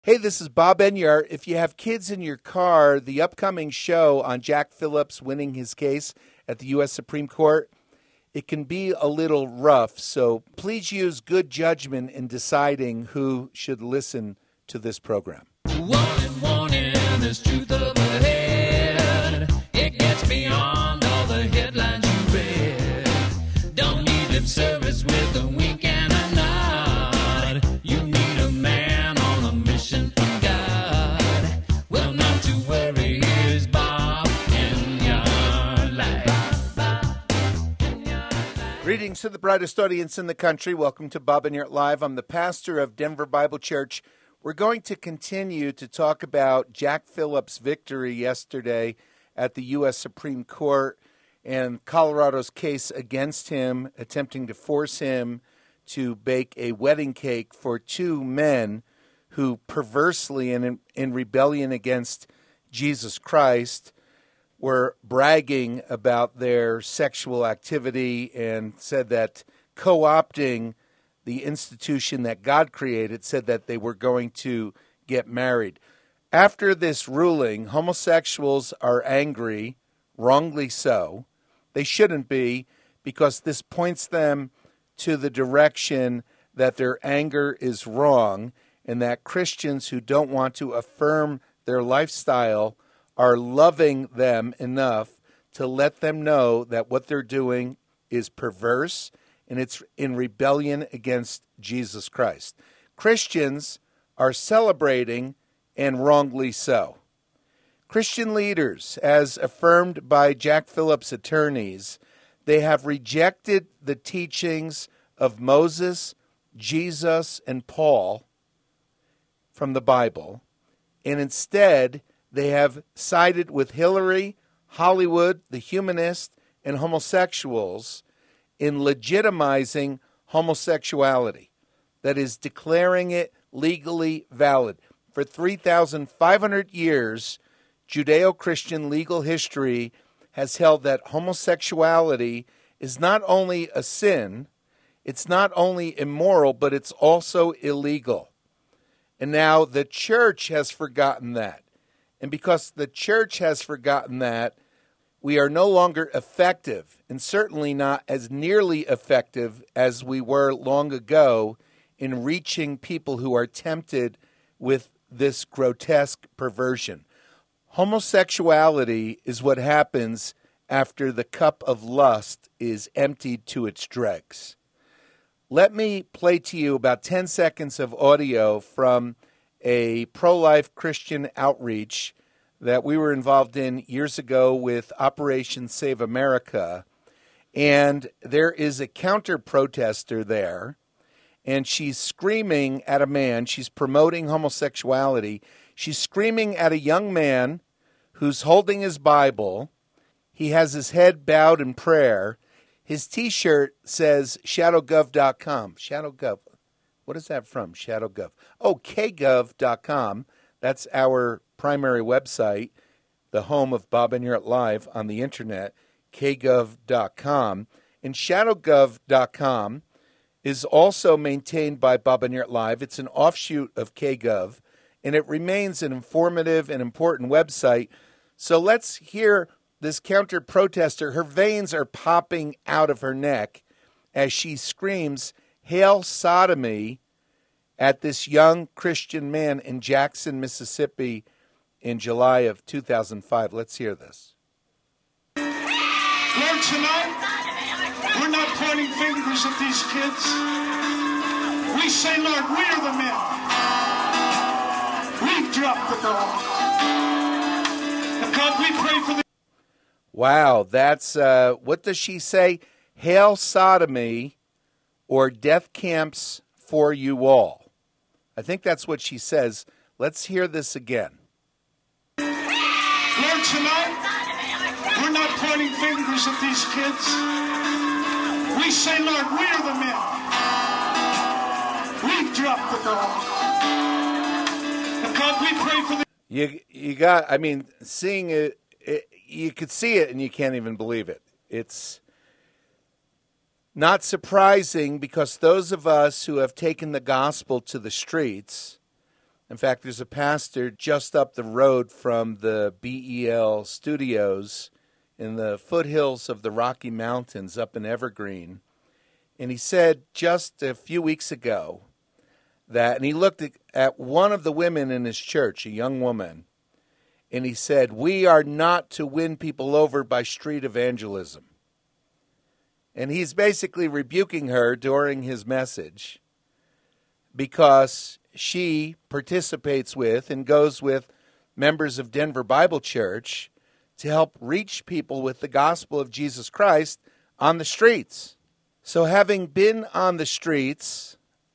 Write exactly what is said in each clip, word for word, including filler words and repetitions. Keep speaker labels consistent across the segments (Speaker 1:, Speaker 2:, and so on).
Speaker 1: Hey, this is Bob Enyart. If you have kids in your car, the upcoming show on Jack Phillips winning his case at the U S Supreme Court, it can be a little rough, so please use good judgment in deciding who should listen to this program.
Speaker 2: Warning, warning, there's truth up ahead. It gets beyond all the headlines you read. Don't need lip service with a wink and a nod. You need a man on a mission from God. Well, not to worry, here's Bob Enyart Live.
Speaker 1: Greetings to the brightest audience in the country. Welcome to Bob Enyart Live. I'm the pastor of Denver Bible Church. We're going to continue to talk about Jack Phillips' victory yesterday at the U S Supreme Court and Colorado's case against him, attempting to force him to bake a wedding cake for two men who perversely and in, in rebellion against Jesus Christ were bragging about their sexual activity and said that co-opting the institution that God created, said that they were going to get married. After this ruling, homosexuals are angry, wrongly so. They shouldn't be, because this points them to the direction that their anger is wrong, and that Christians who don't want to affirm their lifestyle are loving them enough to let them know that what they're doing is perverse and it's in rebellion against Jesus Christ. Christians are celebrating, and wrongly so. Christian leaders, as affirmed by Jack Phillips' attorneys, they have rejected the teachings of Moses, Jesus, and Paul from the Bible, and instead they have sided with Hillary, Hollywood, the humanists, and homosexuals in legitimizing homosexuality, that is, declaring it legally valid. For three thousand five hundred years, Judeo-Christian legal history has held that homosexuality is not only a sin, it's not only immoral, but it's also illegal. And now the church has forgotten that. And because the church has forgotten that, we are no longer effective, and certainly not as nearly effective as we were long ago in reaching people who are tempted with this grotesque perversion. Homosexuality is what happens after the cup of lust is emptied to its dregs. Let me play to you about ten seconds of audio from a pro-life Christian outreach that we were involved in years ago with Operation Save America. And there is a counter-protester there, and she's screaming at a man. She's promoting homosexuality. She's screaming at a young man who's holding his Bible. He has his head bowed in prayer. His T-shirt says shadow gov dot com. ShadowGov. What is that from? ShadowGov. Oh, K gov dot com. That's our primary website, the home of Bob Enyart Live on the internet, K gov dot com. And shadow gov dot com is also maintained by Bob Enyart Live. It's an offshoot of K gov, and it remains an informative and important website. So let's hear this counter-protester. Her veins are popping out of her neck as she screams, "Hail sodomy," at this young Christian man in Jackson, Mississippi in July of two thousand five. Let's hear this.
Speaker 3: Lord, tonight, we're not pointing fingers at these kids. We say, Lord, we are the men. We've dropped the ball. And God, we pray for the...
Speaker 1: Wow, that's, uh, what does she say? Hail sodomy, or death camps for you all. I think that's what she says. Let's hear this again.
Speaker 3: Lord, tonight, we're not pointing fingers at these kids. We say, Lord, we are the men. We've dropped the ball. And God, we pray for the...
Speaker 1: You, you got, I mean, seeing it, it, you could see it and you can't even believe it. It's not surprising, because those of us who have taken the gospel to the streets In fact, there's a pastor just up the road from the B E L studios in the foothills of the Rocky Mountains up in Evergreen. And he said just a few weeks ago that, and he looked at one of the women in his church, a young woman, and he said, we are not to win people over by street evangelism. And he's basically rebuking her during his message because she participates with and goes with members of Denver Bible Church to help reach people with the gospel of Jesus Christ on the streets. So having been on the streets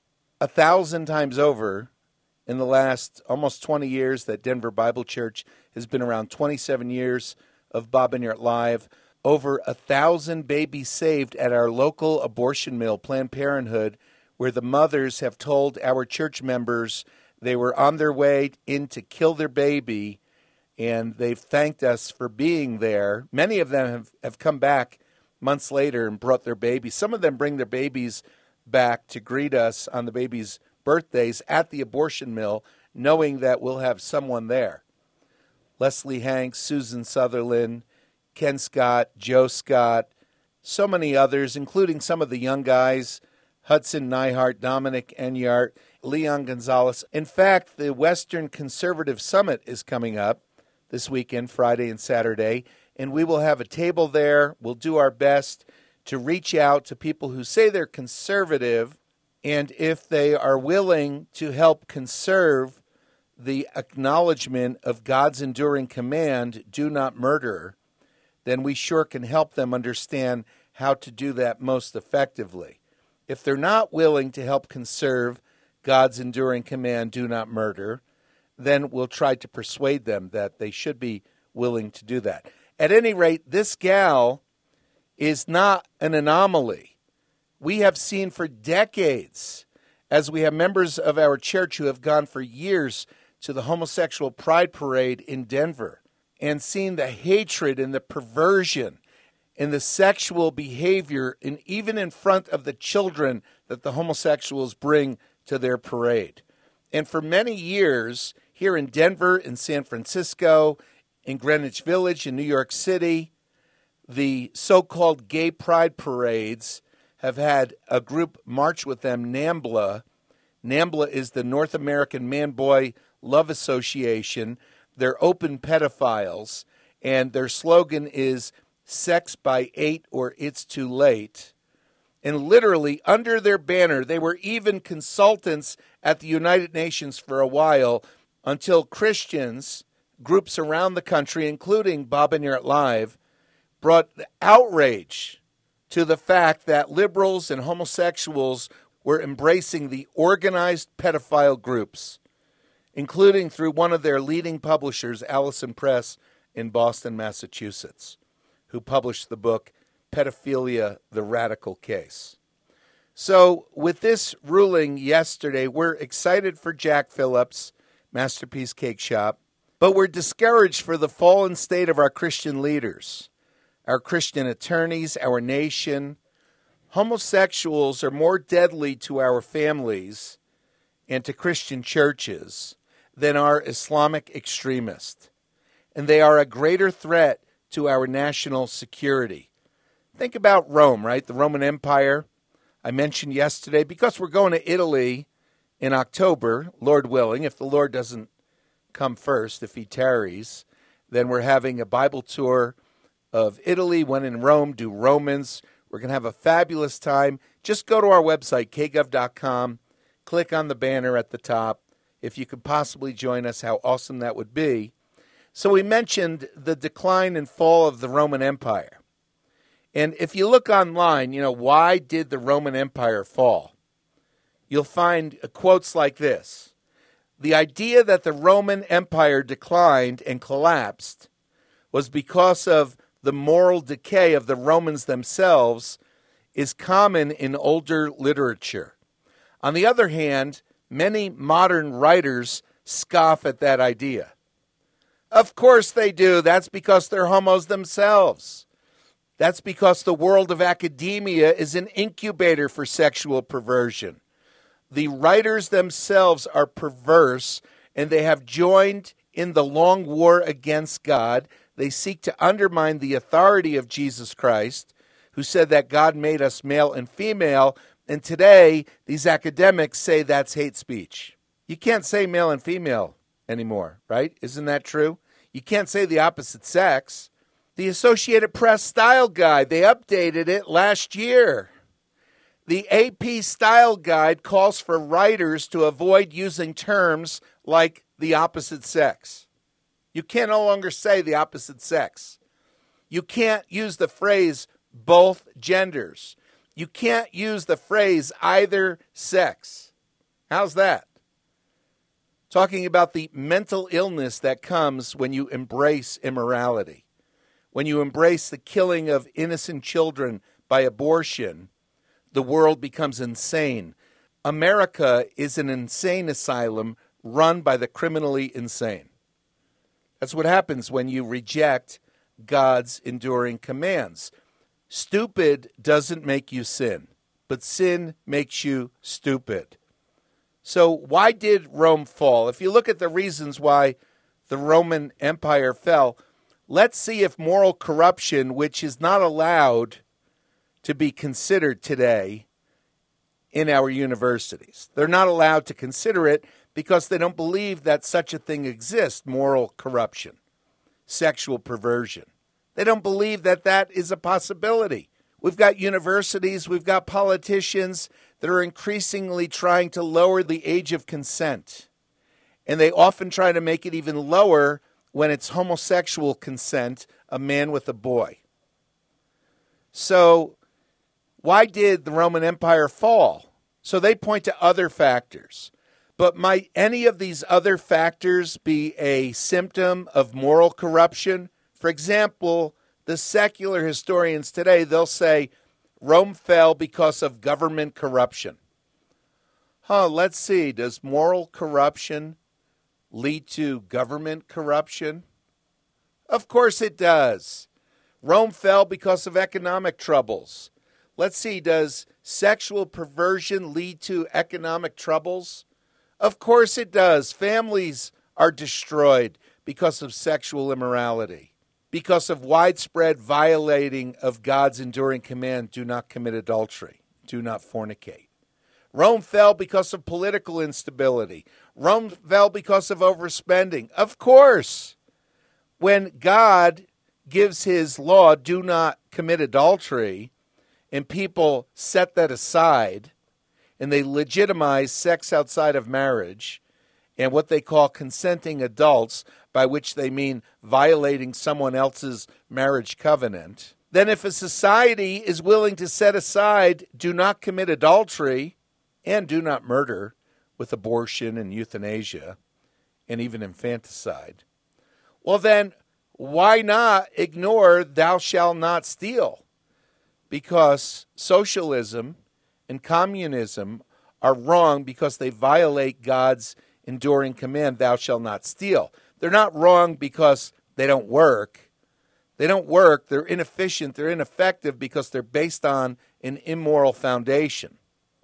Speaker 1: a thousand times over in the last almost twenty years that Denver Bible Church has been around, twenty-seven years of Bob Enyart Live, over a thousand babies saved at our local abortion mill, Planned Parenthood, where the mothers have told our church members they were on their way in to kill their baby, and they've thanked us for being there. Many of them have, have come back months later and brought their babies. Some of them bring their babies back to greet us on the babies' birthdays at the abortion mill, knowing that we'll have someone there. Leslie Hanks, Susan Sutherland, Ken Scott, Joe Scott, so many others, including some of the young guys, Hudson Neihart, Dominic Enyart, Leon Gonzalez. In fact, the Western Conservative Summit is coming up this weekend, Friday and Saturday, and we will have a table there. We'll do our best to reach out to people who say they're conservative, and if they are willing to help conserve the acknowledgement of God's enduring command, do not murder, then we sure can help them understand how to do that most effectively. If they're not willing to help conserve God's enduring command, do not murder, then we'll try to persuade them that they should be willing to do that. At any rate, this gal is not an anomaly. We have seen for decades, as we have members of our church who have gone for years to the homosexual pride parade in Denver and seen the hatred and the perversion and the sexual behavior, and even in front of the children that the homosexuals bring to their parade. And for many years, here in Denver, in San Francisco, in Greenwich Village, in New York City, the so-called gay pride parades have had a group march with them, NAMBLA. NAMBLA is the North American Man-Boy Love Association. They're open pedophiles, and their slogan is sex by eight or it's too late. And literally under their banner, they were even consultants at the United Nations for a while until Christians, groups around the country, including Bob Enyart Live, brought outrage to the fact that liberals and homosexuals were embracing the organized pedophile groups, including through one of their leading publishers, Allison Press in Boston, Massachusetts, who published the book Pedophilia, the Radical Case. So with this ruling yesterday, we're excited for Jack Phillips, Masterpiece Cake Shop, but we're discouraged for the fallen state of our Christian leaders, our Christian attorneys, our nation. Homosexuals are more deadly to our families and to Christian churches than are Islamic extremists, and they are a greater threat to our national security. Think about Rome, right? The Roman Empire I mentioned yesterday, because we're going to Italy in October, Lord willing, if the Lord doesn't come first, if he tarries, then we're having a Bible tour of Italy. When in Rome, do Romans. We're going to have a fabulous time. Just go to our website, k gov dot com, click on the banner at the top. If you could possibly join us, how awesome that would be. So we mentioned the decline and fall of the Roman Empire. And if you look online, you know, why did the Roman Empire fall? You'll find quotes like this. The idea that the Roman Empire declined and collapsed was because of the moral decay of the Romans themselves is common in older literature. On the other hand, many modern writers scoff at that idea. Of course they do. That's because they're homos themselves. That's because the world of academia is an incubator for sexual perversion. The writers themselves are perverse, and they have joined in the long war against God. They seek to undermine the authority of Jesus Christ, who said that God made us male and female, and today these academics say that's hate speech. You can't say male and female anymore, right? Isn't that true? You can't say the opposite sex. The Associated Press Style Guide, they updated it last year. The A P Style Guide calls for writers to avoid using terms like the opposite sex. You can no longer say the opposite sex. You can't use the phrase both genders. You can't use the phrase either sex. How's that? Talking about the mental illness that comes when you embrace immorality, when you embrace the killing of innocent children by abortion, the world becomes insane. America is an insane asylum run by the criminally insane. That's what happens when you reject God's enduring commands. Stupid doesn't make you sin, but sin makes you stupid. So why did Rome fall? If you look at the reasons why the Roman Empire fell, let's see if moral corruption, which is not allowed to be considered today in our universities. They're not allowed to consider it because they don't believe that such a thing exists, moral corruption, sexual perversion. They don't believe that that is a possibility. We've got universities, we've got politicians that are increasingly trying to lower the age of consent. And they often try to make it even lower when it's homosexual consent, a man with a boy. So why did the Roman Empire fall? So they point to other factors. But might any of these other factors be a symptom of moral corruption? For example, the secular historians today, they'll say Rome fell because of government corruption. Huh, let's see. Does moral corruption lead to government corruption? Of course it does. Rome fell because of economic troubles. Let's see, does sexual perversion lead to economic troubles? Of course it does. Families are destroyed because of sexual immorality, because of widespread violating of God's enduring command, do not commit adultery, do not fornicate. Rome fell because of political instability. Rome fell because of overspending. Of course, when God gives his law, do not commit adultery, and people set that aside, and they legitimize sex outside of marriage and what they call consenting adults, by which they mean violating someone else's marriage covenant, then if a society is willing to set aside do not commit adultery and do not murder with abortion and euthanasia and even infanticide, well then why not ignore thou shalt not steal? Because socialism and communism are wrong because they violate God's enduring command, thou shalt not steal. They're not wrong because they don't work. They don't work, they're inefficient, they're ineffective because they're based on an immoral foundation.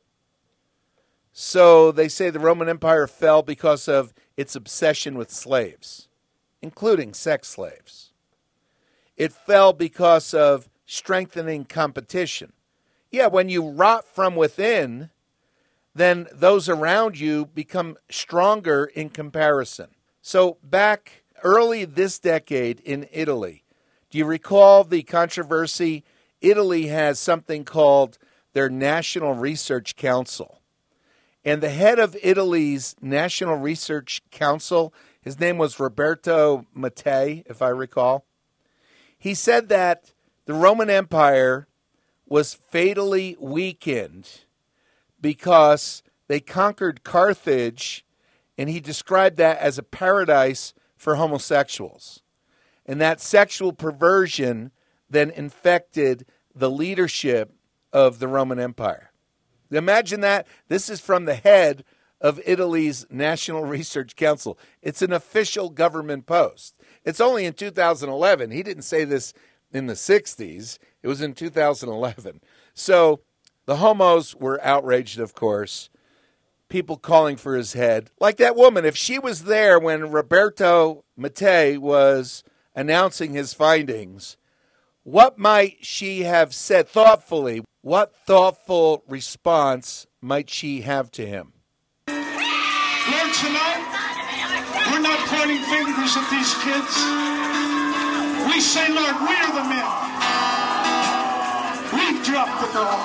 Speaker 1: So they say the Roman Empire fell because of its obsession with slaves, including sex slaves. It fell because of strengthening competition. Yeah, when you rot from within, then those around you become stronger in comparison. So back early this decade in Italy, do you recall the controversy? Italy has something called their National Research Council. And the head of Italy's National Research Council, his name was Roberto Mattei, if I recall. He said that the Roman Empire was fatally weakened because they conquered Carthage, and he described that as a paradise for homosexuals. And that sexual perversion then infected the leadership of the Roman Empire. Imagine that. This is from the head of Italy's National Research Council. It's an official government post. It's only in two thousand eleven. He didn't say this in the sixties. It was in two thousand eleven. So the homos were outraged, of course. people calling for his head. Like that woman, if she was there when Roberto Mattei was announcing his findings, what might she have said thoughtfully? What thoughtful response might she have to him?
Speaker 3: Lord, tonight, we're not pointing fingers at these kids. We say, Lord, we're the men. We've dropped the ball.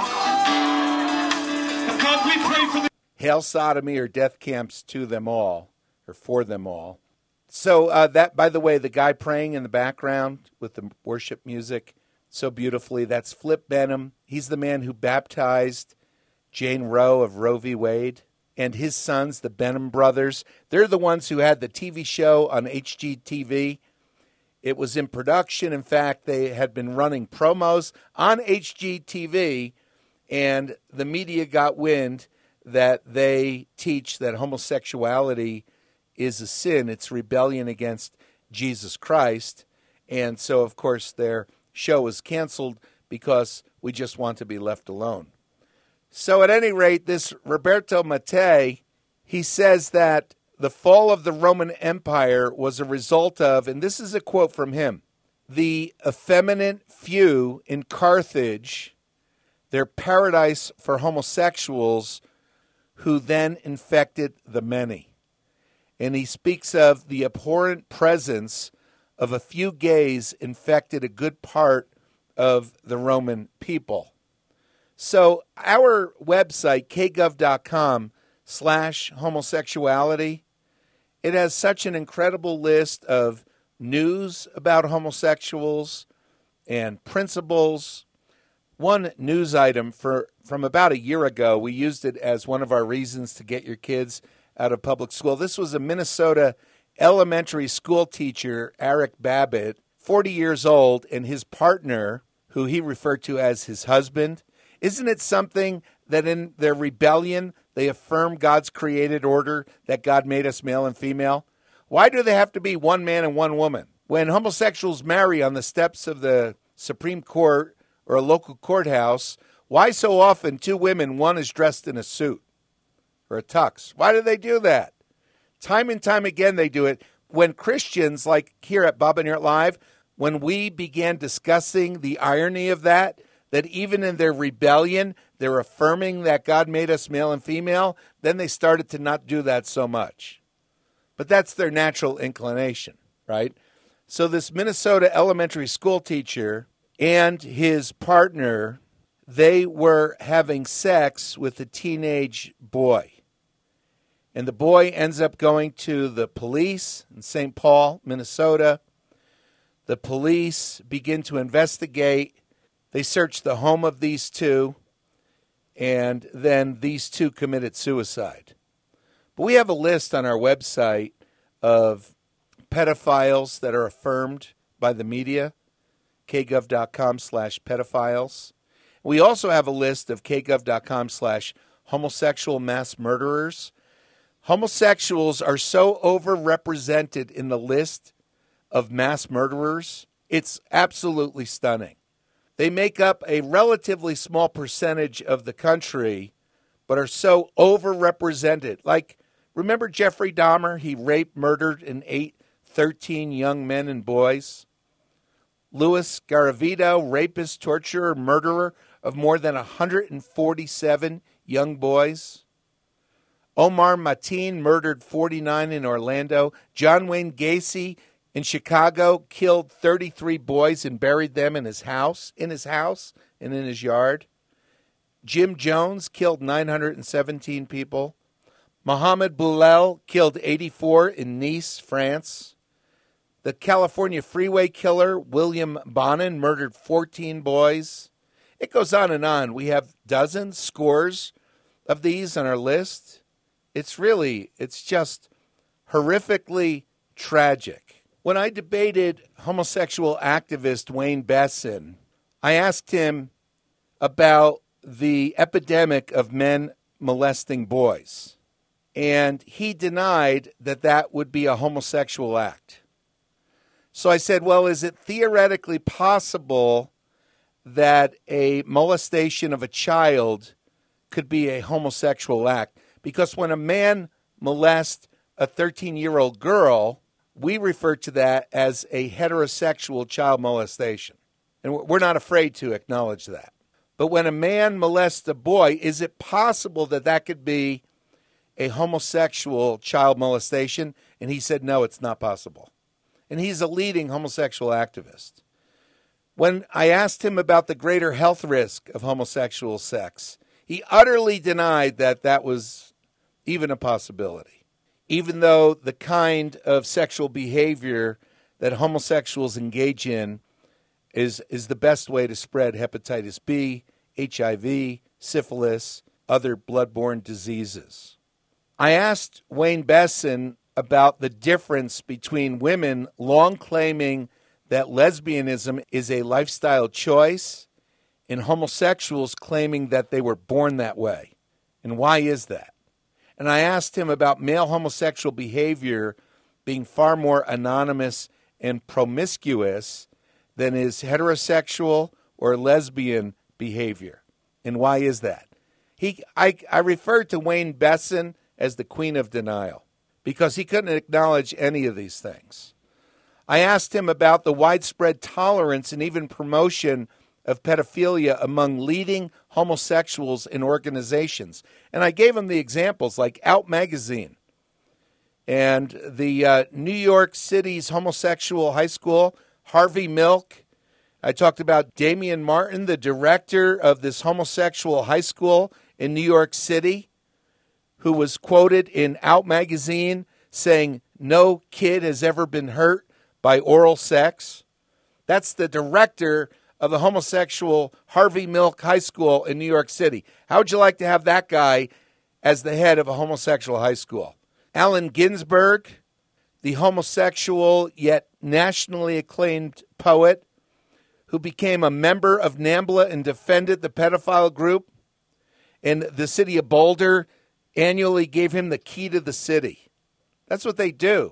Speaker 3: And God, we pray for the...
Speaker 1: Hail sodomy or death camps to them all, or for them all. So uh, that, by the way, the guy praying in the background with the worship music so beautifully, that's Flip Benham. He's the man who baptized Jane Roe of Roe v. Wade. And his sons, the Benham brothers, they're the ones who had the T V show on H G T V. It was in production. In fact, they had been running promos on H G T V, and the media got wind that they teach that homosexuality is a sin. It's rebellion against Jesus Christ. And so, of course, their show was canceled because we just want to be left alone. So at any rate, this Roberto Mattei, he says that the fall of the Roman Empire was a result of, and this is a quote from him, the effeminate few in Carthage, their paradise for homosexuals, who then infected the many. And he speaks of the abhorrent presence of a few gays infected a good part of the Roman people. So our website, kgov.com slash homosexuality, it has such an incredible list of news about homosexuals and principles. One news item for from about a year ago, we used it as one of our reasons to get your kids out of public school. This was a Minnesota elementary school teacher, Eric Babbitt, forty years old, and his partner, who he referred to as his husband. Isn't it something that in their rebellion, they affirm God's created order, that God made us male and female? Why do they have to be one man and one woman? When homosexuals marry on the steps of the Supreme Court or a local courthouse, why so often two women, one is dressed in a suit or a tux? Why do they do that? Time and time again they do it. When Christians, like here at Bob and Yurt Live, when we began discussing the irony of that, that even in their rebellion, they're affirming that God made us male and female, then they started to not do that so much. But that's their natural inclination, right? So this Minnesota elementary school teacher and his partner, they were having sex with a teenage boy. And the boy ends up going to the police in Saint Paul, Minnesota. The police begin to investigate. They searched the home of these two, and then these two committed suicide. But we have a list on our website of pedophiles that are affirmed by the media, kgov.com slash pedophiles. We also have a list of kgov.com slash homosexual mass murderers. Homosexuals are so overrepresented in the list of mass murderers, it's absolutely stunning. They make up a relatively small percentage of the country, but are so overrepresented. Like, remember Jeffrey Dahmer? He raped, murdered, and ate thirteen young men and boys. Louis Garavito, rapist, torturer, murderer of more than one hundred forty-seven young boys. Omar Mateen murdered forty-nine in Orlando. John Wayne Gacy in Chicago killed thirty-three boys and buried them in his house, in his house and in his yard. Jim Jones killed nine hundred seventeen people. Mohamed Boulel killed eighty-four in Nice, France. The California freeway killer, William Bonin, murdered fourteen boys. It goes on and on. We have dozens, scores of these on our list. It's really, it's just horrifically tragic. When I debated homosexual activist Wayne Besson, I asked him about the epidemic of men molesting boys. And he denied that that would be a homosexual act. So I said, well, is it theoretically possible that a molestation of a child could be a homosexual act? Because when a man molests a thirteen-year-old girl, we refer to that as a heterosexual child molestation. And we're not afraid to acknowledge that. But when a man molests a boy, is it possible that that could be a homosexual child molestation? And he said, no, it's not possible. And he's a leading homosexual activist. When I asked him about the greater health risk of homosexual sex, he utterly denied that that was even a possibility, even though the kind of sexual behavior that homosexuals engage in is, is the best way to spread hepatitis B, H I V, syphilis, other bloodborne diseases. I asked Wayne Besson about the difference between women long claiming that lesbianism is a lifestyle choice and homosexuals claiming that they were born that way. And why is that? And I asked him about male homosexual behavior being far more anonymous and promiscuous than is heterosexual or lesbian behavior. And why is that? He, I, I referred to Wayne Besson as the queen of denial because he couldn't acknowledge any of these things. I asked him about the widespread tolerance and even promotion of pedophilia among leading homosexuals in organizations. And I gave him the examples like Out Magazine and the uh, New York City's homosexual high school, Harvey Milk. I talked about Damian Martin, the director of this homosexual high school in New York City, who was quoted in Out Magazine saying, "No kid has ever been hurt by oral sex." That's the director of the homosexual Harvey Milk High School in New York City. How would you like to have that guy as the head of a homosexual high school? Allen Ginsberg, the homosexual yet nationally acclaimed poet who became a member of NAMBLA and defended the pedophile group, and the city of Boulder annually gave him the key to the city. That's what they do.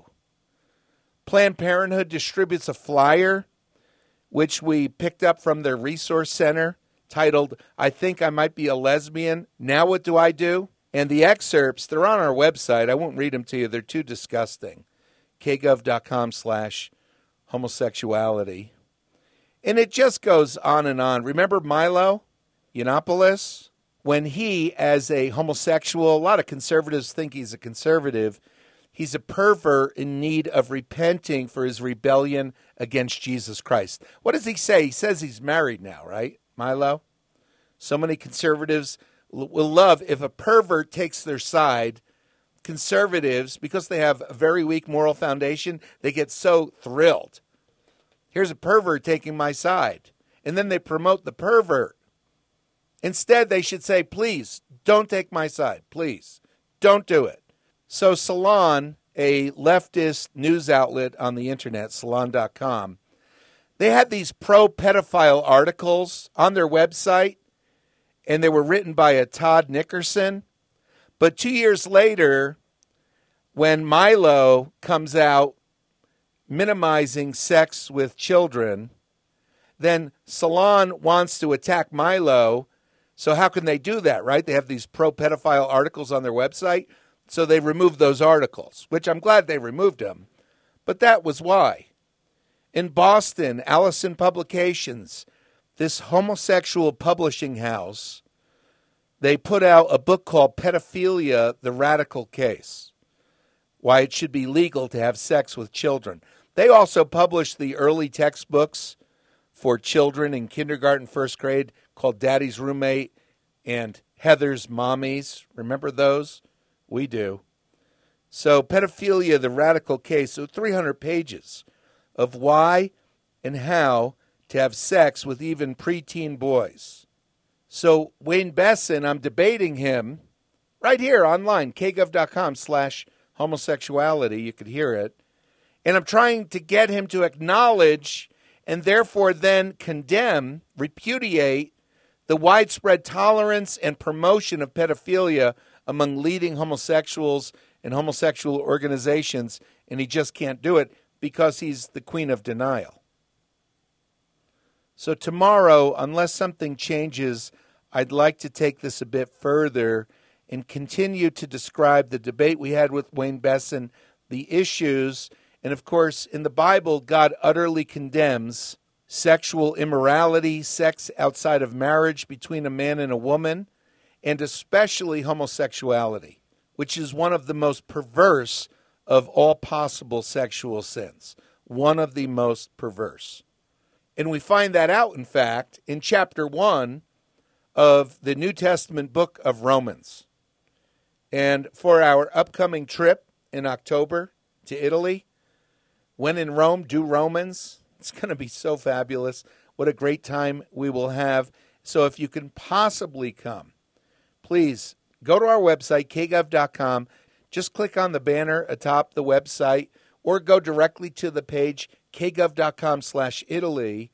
Speaker 1: Planned Parenthood distributes a flyer, which we picked up from their resource center, titled, "I Think I Might Be a Lesbian. Now What Do I Do?" And the excerpts, they're on our website. I won't read them to you. They're too disgusting. kgov.com slash homosexuality. And it just goes on and on. Remember Milo Yiannopoulos? When he, as a homosexual, a lot of conservatives think he's a conservative, he's a pervert in need of repenting for his rebellion against Jesus Christ. What does he say? He says he's married now, right, Milo? So many conservatives will love if a pervert takes their side. Conservatives, because they have a very weak moral foundation, they get so thrilled. Here's a pervert taking my side. And then they promote the pervert. Instead, they should say, please, don't take my side. Please, don't do it. So Salon, a leftist news outlet on the internet, salon dot com, they had these pro-pedophile articles on their website, and they were written by a Todd Nickerson. But two years later, when Milo comes out minimizing sex with children, then Salon wants to attack Milo. So how can they do that, right? They have these pro-pedophile articles on their website. So they removed those articles, which I'm glad they removed them. But that was why. In Boston, Allison Publications, this homosexual publishing house, they put out a book called Pedophilia, the Radical Case, why it should be legal to have sex with children. They also published the early textbooks for children in kindergarten, first grade, called Daddy's Roommate and Heather's Mommies. Remember those? We do. So Pedophilia, the Radical Case, so three hundred pages of why and how to have sex with even preteen boys. So Wayne Besson, I'm debating him right here online, kgov.com slash homosexuality. You could hear it. And I'm trying to get him to acknowledge and therefore then condemn, repudiate the widespread tolerance and promotion of pedophilia among leading homosexuals and homosexual organizations, and he just can't do it because he's the queen of denial. So tomorrow, unless something changes, I'd like to take this a bit further and continue to describe the debate we had with Wayne Besson, the issues. And of course, in the Bible, God utterly condemns sexual immorality, sex outside of marriage between a man and a woman, and especially homosexuality, which is one of the most perverse of all possible sexual sins. One of the most perverse. And we find that out, in fact, in chapter one of the New Testament book of Romans. And for our upcoming trip in October to Italy, when in Rome, do Romans. It's going to be so fabulous. What a great time we will have. So if you can possibly come, please go to our website, k gov dot com. Just click on the banner atop the website or go directly to the page, k gov dot com slash Italy,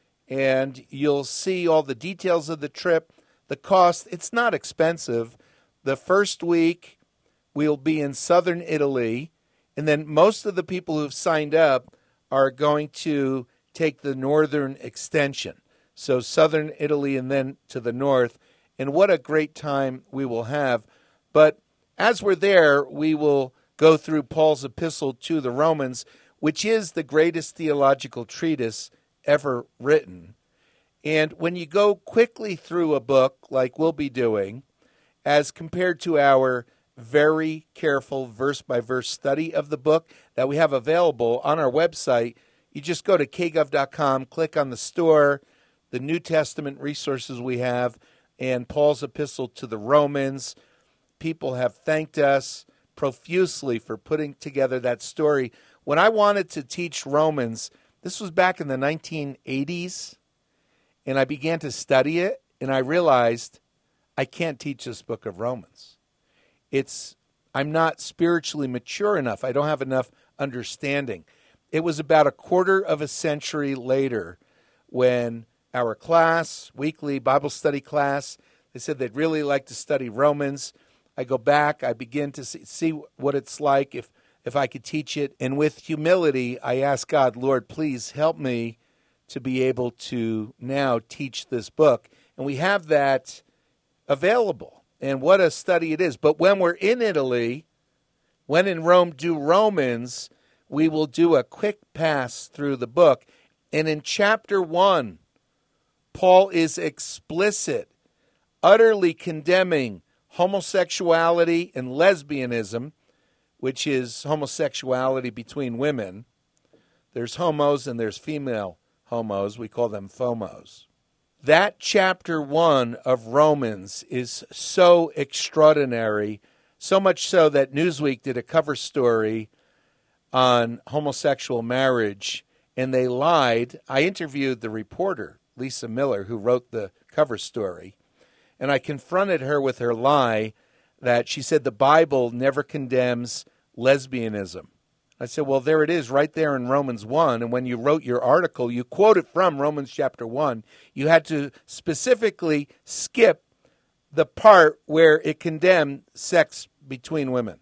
Speaker 1: and you'll see all the details of the trip, the cost. It's not expensive. The first week we'll be in southern Italy, and then most of the people who've signed up are going to take the northern extension. So southern Italy and then to the north. And what a great time we will have. But as we're there, we will go through Paul's epistle to the Romans, which is the greatest theological treatise ever written. And when you go quickly through a book like we'll be doing, as compared to our very careful verse-by-verse study of the book that we have available on our website, you just go to k gov dot com, click on the store, the New Testament resources we have, and Paul's epistle to the Romans. People have thanked us profusely for putting together that story. When I wanted to teach Romans, this was back in the nineteen eighties, and I began to study it, and I realized I can't teach this book of Romans. It's, I'm not spiritually mature enough. I don't have enough understanding. It was about a quarter of a century later when our class, weekly Bible study class, they said they'd really like to study Romans. I go back, I begin to see, see what it's like if, if I could teach it. And with humility, I ask God, Lord, please help me to be able to now teach this book. And we have that available. And what a study it is. But when we're in Italy, when in Rome, do Romans, we will do a quick pass through the book. And in chapter one, Paul is explicit, utterly condemning homosexuality and lesbianism, which is homosexuality between women. There's homos and there's female homos. We call them FOMOs. That chapter one of Romans is so extraordinary, so much so that Newsweek did a cover story on homosexual marriage, and they lied. I interviewed the reporter, Lisa Miller, who wrote the cover story, and I confronted her with her lie that she said the Bible never condemns lesbianism. I said, well, there it is right there in Romans one. And when you wrote your article, you quoted from Romans chapter one. You had to specifically skip the part where it condemned sex between women.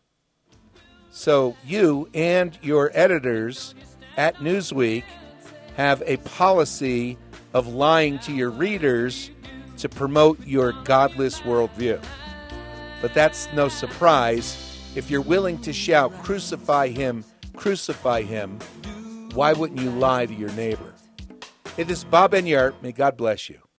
Speaker 1: So you and your editors at Newsweek have a policy of lying to your readers to promote your godless worldview. But that's no surprise. If you're willing to shout, crucify him, crucify him, why wouldn't you lie to your neighbor? Hey, this is Bob Enyart. May God bless you.